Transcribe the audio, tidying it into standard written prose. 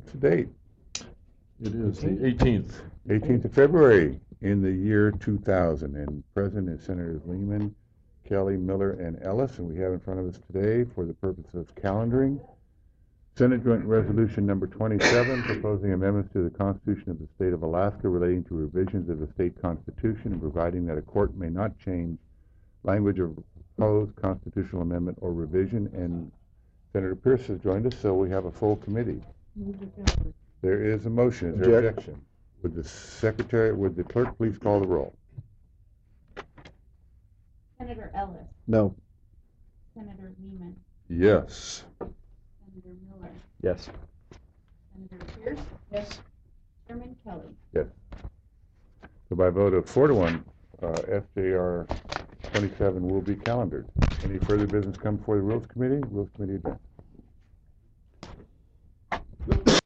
What's the date? It is the 18th. 18th of February in the year 2000. And present is Senators Lehman, Kelly, Miller, and Ellis. And we have in front of us today, for the purpose of calendaring, Senate Joint Resolution number 27, proposing amendments to the Constitution of the State of Alaska relating to revisions of the state constitution and providing that a court may not change language of proposed constitutional amendment or revision. And Senator Pierce has joined us, so we have a full committee. There is a motion. Is there objection? Would the clerk please call the roll? Senator Ellis. No. Senator Lehman. Yes. Senator Miller. Yes. Senator Pierce. Yes. Chairman Kelly. Yes. So by a vote of 4-1, SJR 27 will be calendared. Any further business come before the Rules Committee? Rules Committee adjourned.